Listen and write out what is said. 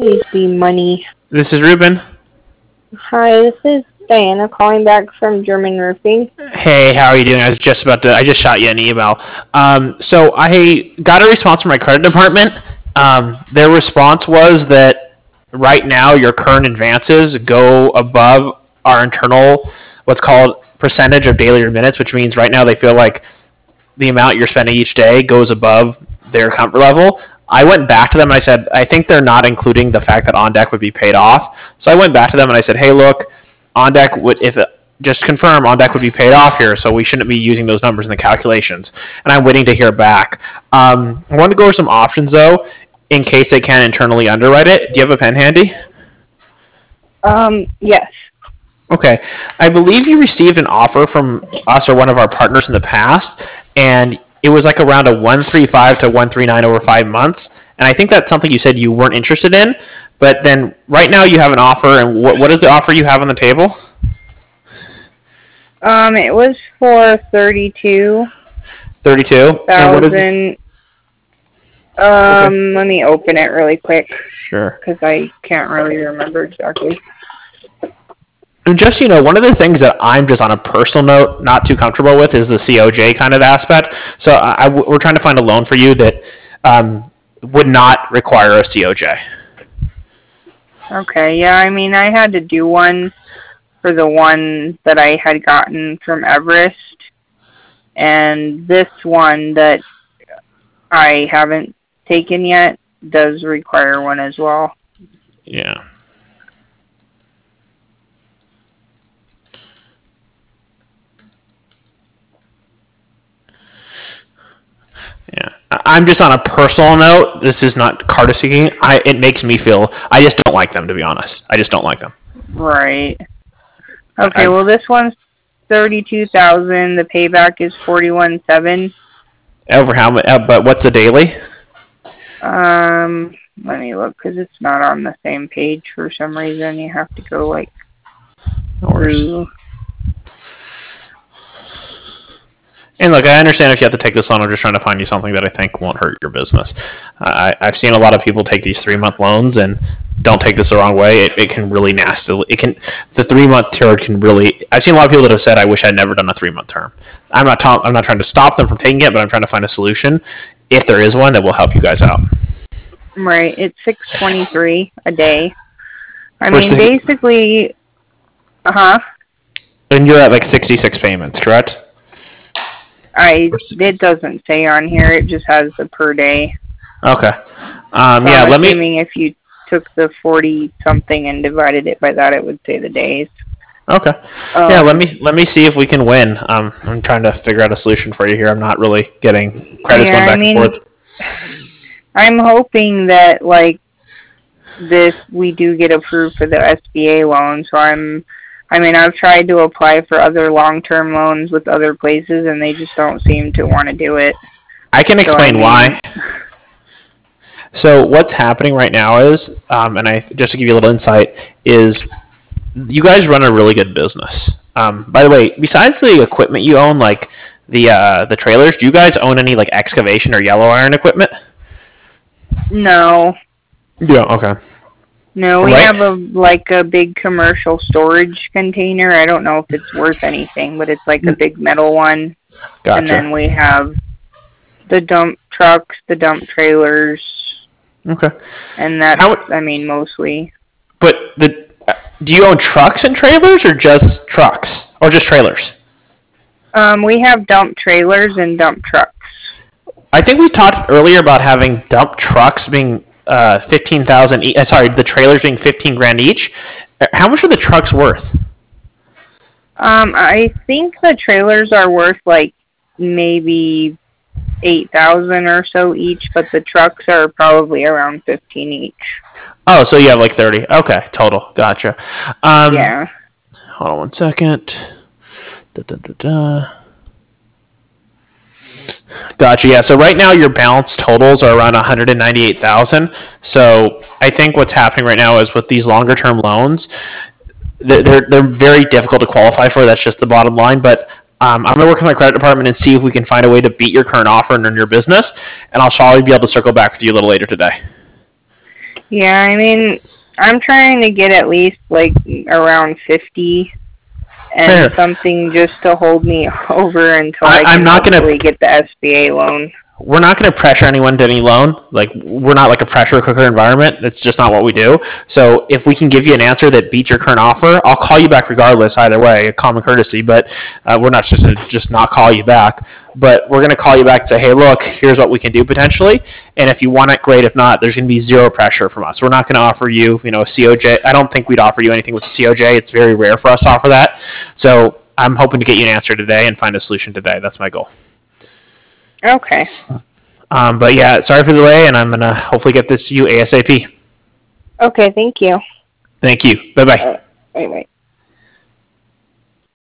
Please be money. This is Ruben. Hi, this is Diana calling back from German Roofing. Hey, how are you doing? I just shot you an email. So I got a response from my credit department. Their response was that right now your current advances go above our internal, what's called percentage of daily minutes, which means right now they feel like the amount you're spending each day goes above their comfort level. I went back to them and I said, I think they're not including the fact that On Deck would be paid off. So I went back to them and I said, hey, look, On Deck would, if just confirm On Deck would be paid off here, so we shouldn't be using those numbers in the calculations. And I'm waiting to hear back. I wanted to go over some options though, in case they can internally underwrite it. Do you have a pen handy? Yes. Okay. I believe you received an offer from us or one of our partners in the past, and it was like around a 135 to 139 over 5 months. And I think that's something you said you weren't interested in. But then right now you have an offer, and what is the offer you have on the table? It was for 32. 32? Thousand. Okay. Let me open it really quick. Sure. Because I can't really remember exactly. And just so you know, one of the things that I'm just on a personal note not too comfortable with is the COJ kind of aspect. So we're trying to find a loan for you that would not require a COJ. Okay, yeah, I mean, I had to do one for the one that I had gotten from Everest. And this one that I haven't taken yet does require one as well. Yeah. Yeah, I'm just on a personal note. This is not courtesy. It makes me feel. I just don't like them, to be honest. I just don't like them. Right. Okay. Well, this one's 32,000. The payback is 41.7. Over how much? But what's the daily? Let me look because it's not on the same page for some reason. You have to go like through. And look, I understand if you have to take this loan. I'm just trying to find you something that I think won't hurt your business. I've seen a lot of people take these 3-month loans, and don't take this the wrong way. It can really nasty. The 3-month term can really. I've seen a lot of people that have said, "I wish I'd never done a 3-month term." I'm not trying to stop them from taking it, but I'm trying to find a solution, if there is one, that will help you guys out. Right, it's $623 a day. I mean, basically, And you're at like 66 payments, correct? It doesn't say on here. It just has the per day. Okay. I'm assuming if you took the 40 something and divided it by that, it would say the days. Okay. Yeah. Let me see if we can win. I'm trying to figure out a solution for you here. I'm not really getting credits going back and forth. I'm hoping that we do get approved for the SBA loan. So I've tried to apply for other long-term loans with other places, and they just don't seem to want to do it. I can explain why. So what's happening right now is, just to give you a little insight, is you guys run a really good business. By the way, besides the equipment you own, like the trailers, do you guys own any like excavation or yellow iron equipment? No. Yeah. Okay. No, we have a big commercial storage container. I don't know if it's worth anything, but it's like a big metal one. Gotcha. And then we have the dump trucks, the dump trailers. Okay. And that's, mostly. But do you own trucks and trailers, or just trucks, or just trailers? We have dump trailers and dump trucks. I think we talked earlier about having dump trucks being 15,000 each. Sorry, the trailers being 15 grand each. How much are the trucks worth? I think the trailers are worth like maybe 8,000 or so each, but the trucks are probably around 15 each. Oh, so you have like 30. Okay, total. Gotcha. Yeah. Hold on one second. Gotcha. Yeah. So right now your balance totals are around 198,000. So I think what's happening right now is with these longer term loans, they're very difficult to qualify for. That's just the bottom line. But I'm going to work with my credit department and see if we can find a way to beat your current offer and earn your business. And I'll surely be able to circle back with you a little later today. Yeah, I mean, I'm trying to get at least like around 50 and Fair. something just to hold me over until I I'm can not gonna. hopefully get the SBA loan. We're not going to pressure anyone to any loan. Like, we're not like a pressure cooker environment. That's just not what we do. So if we can give you an answer that beats your current offer, I'll call you back regardless. Either way, a common courtesy. But we're not just going to just not call you back. But we're going to call you back and say, hey, look, here's what we can do potentially. And if you want it, great. If not, there's going to be zero pressure from us. We're not going to offer you, a COJ. I don't think we'd offer you anything with a COJ. It's very rare for us to offer that. So I'm hoping to get you an answer today and find a solution today. That's my goal. Okay. But yeah, sorry for the delay, and I'm gonna hopefully get this to you ASAP. Okay, thank you. Thank you. Bye bye. Bye-bye.